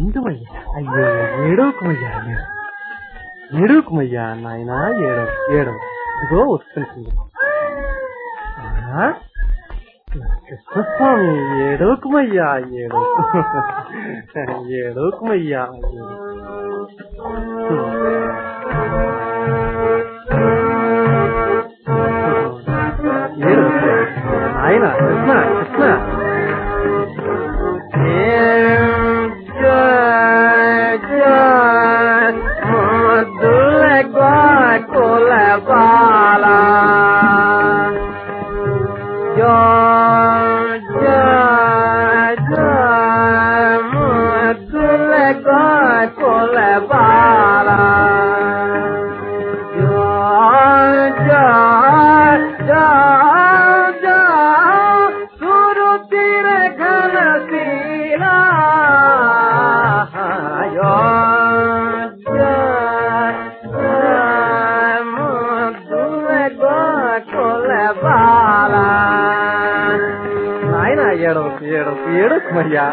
ఎందుమయ్యా? అయ్యో ఏడోకుమయ్యా, ఏడోకుమయ్యా నాయనా, ఏడవ ఇదిగో వస్తుంది. కృష్ణస్వామి ఏడోకుమయ్యా, ఏడోకుమయ్యా. ఆయన కృష్ణ కృష్ణ ఏడోకుమయ్యా.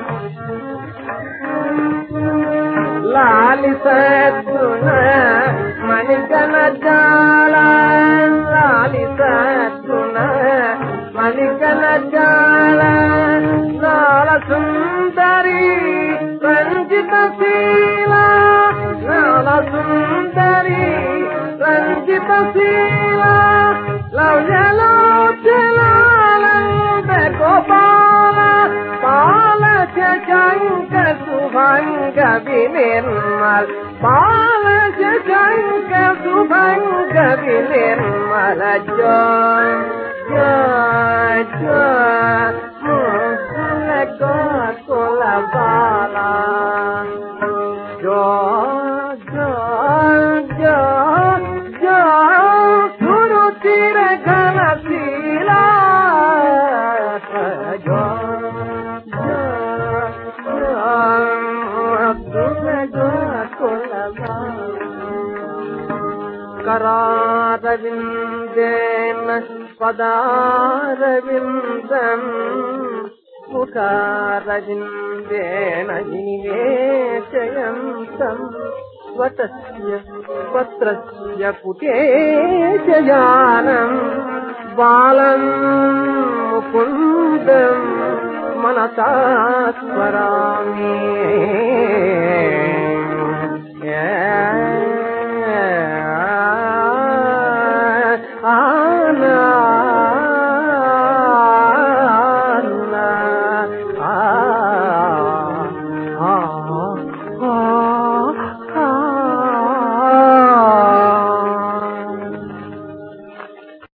లాలిసద్దున మణికన జాల, లాలిసద్దున మణికన జాల, నాల సుందరి రంజిత శీల, నాల సుందరి రంజిత శీల, లవ్యలోచనానంద గోపాల, పాల శంక శుభంగ వినిర్మల, పాల శంక శుభంగ వినిర్మల, జయ జయ జయ ముద్దుల గోకుల బాల, జయ జయ జయ జయ సురుచిర ఘనశీల, करारविन्देन पदारविन्दम्, मुखारविन्देन निवेशयन्तम्, वटस्य पत्रस्य पुटेशयानम्, बालम् मुकुन्दम् मनसा स्मरामि.